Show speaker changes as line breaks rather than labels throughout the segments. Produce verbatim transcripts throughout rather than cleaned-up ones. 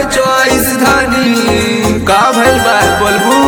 choice धानी का भइल बा बोलबू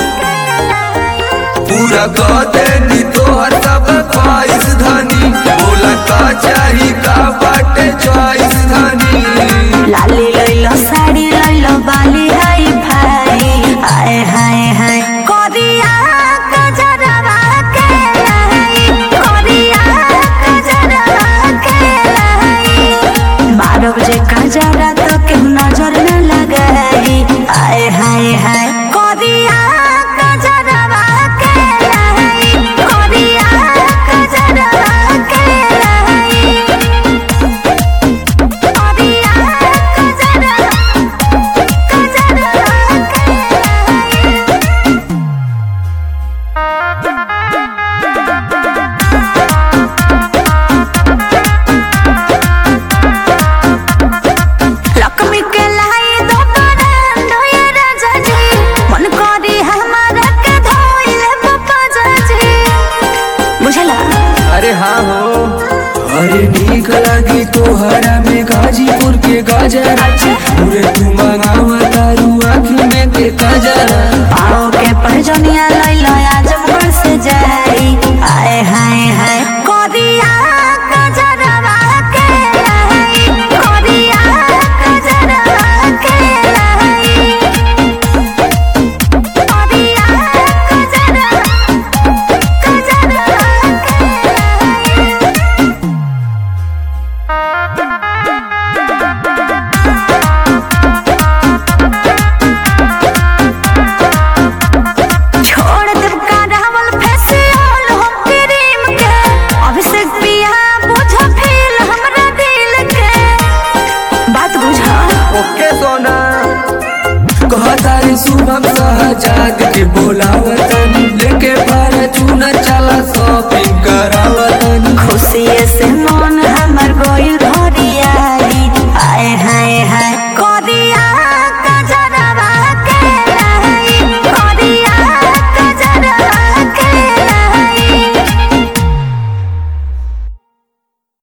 पूरा कहते नी तोहर सब ख्वाहिश धानी बोला का चाही का बाटे चॉइस धानी
लाली लइलो साड़ी लइलो बाली हाय भाई हाय हाय हाय कोरिया गजरवा के लाई कोरिया गजरवा के लाई बारह बजे गजरा तो के नजर न लगाई हाय हाय हाय कोरिया गजरवा के लाई कोरिया गजरवा के लाई कोरिया गजरवा गजरवा के लक्ष्मी के लाई दो बरन धोए राजा जी मन करी हमारा के धोइले पप्पा जी बुझला
अरे हाँ हो अरे नीक लगी तोहरा में गाजीपुर के गाजर पूरे तू मंगावा तारू आँखी में के काजर
पाओ के परजनिया लइलो आजमगढ़ से जाई हाय हाय हाय कोरिया गजरवा के लाई कोरिया गजरवा के लाई कोरिया गजरवा गजरवा के लाई छोड़ देब का रावल फेसियल हो क्रीम के अभिषेक पिया बुझ फील हमरा दिल के बात बुझा
ओके सोना कहता रे शुभम सहजाद के बोलावता